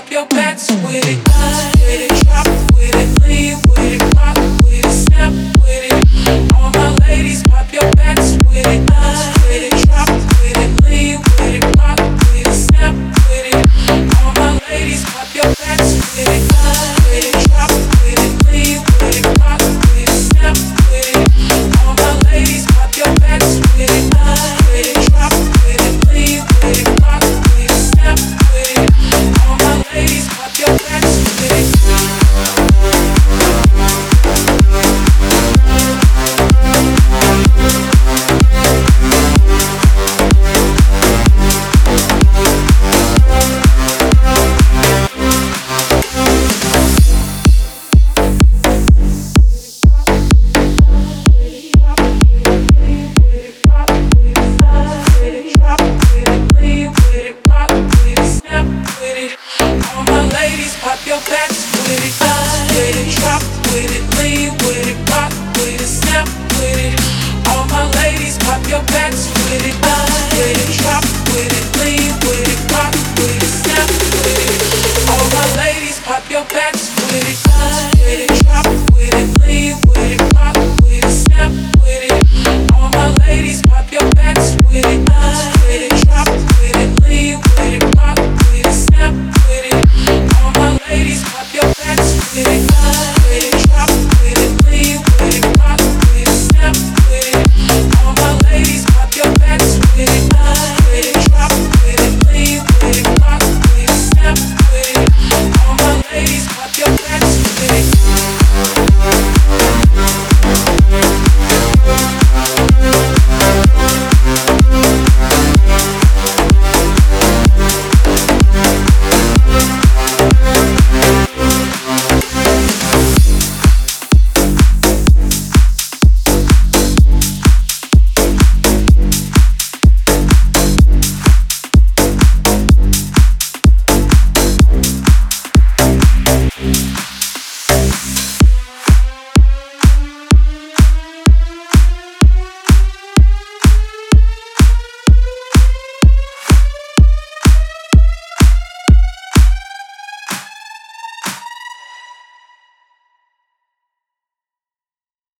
pop your backs with it, dance with it, drop with it, lean with it, rock with it, snap with it. All my ladies, pop your backs with it, dance with it, drop with it, lean with it, rock with it, snap with it. All my ladies, pop your backs with it, dance with it, drop with it, lean with it, rock with it, snap with it. All my ladies, pop your backs with it, dance with it, drop with it, lean with it, rock with it, snap with it. All my ladies, pop your backs with it. Pop your backs with it, dance with it, drop with it.